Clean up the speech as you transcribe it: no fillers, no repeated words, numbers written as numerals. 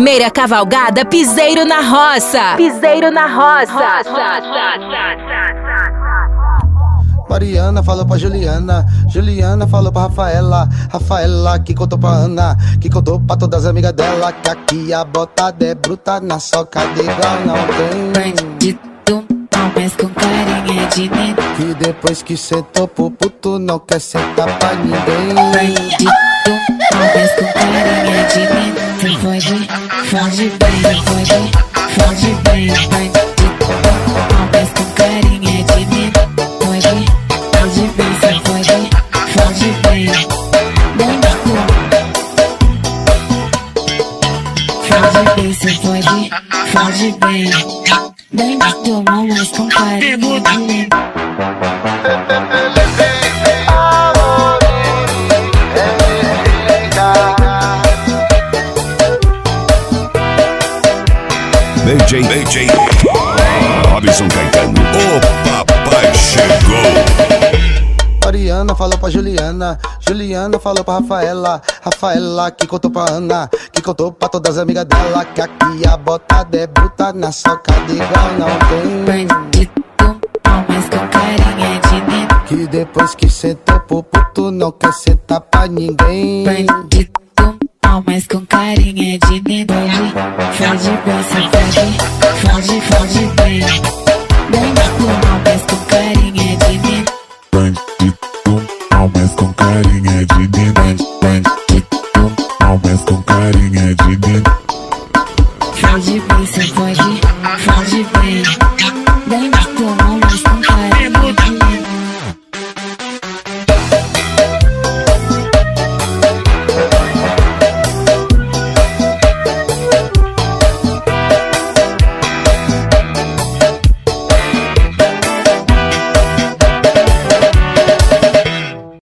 primeira cavalgada Piseiro na Roça. Piseiro na Roça. Mariana falou pra Juliana, Juliana falou pra Rafaela, Rafaela que contou pra Ana, que contou pra todas as amigas dela, que aqui a botada é bruta, na socada igual não tem. Bandido, mas com carinha de mim. Que depois que sentou pro puto não quer sentar pra ninguém. Bandido, mas com carinha de mim. Cê foge bem, foge bem. Bandido, mas com carinha de mim. Foge bem, cê foge bem. Bandido, foge bem, cê foge bem. Bandido, mas com carinha de mim. BJ Robson Caetano, o papai chegou. Mariana falou pra Juliana, Juliana falou pra Rafaela, Rafaela que contou pra Ana, que contou pra todas as amigas dela, que aqui a botada é bruta, na socada igual não tem. Bandido, mas com carinha de mim. Que depois que sentou pro puto não quer sentar pra ninguém. Bandido, mas com carinha de mim. Foge bem, cê foge bem. Bandido, mas com carinha de mim. Bandido, mas com carinha de mim. Bandido, mas com carinha de mim. Foge bem, cê foge bem.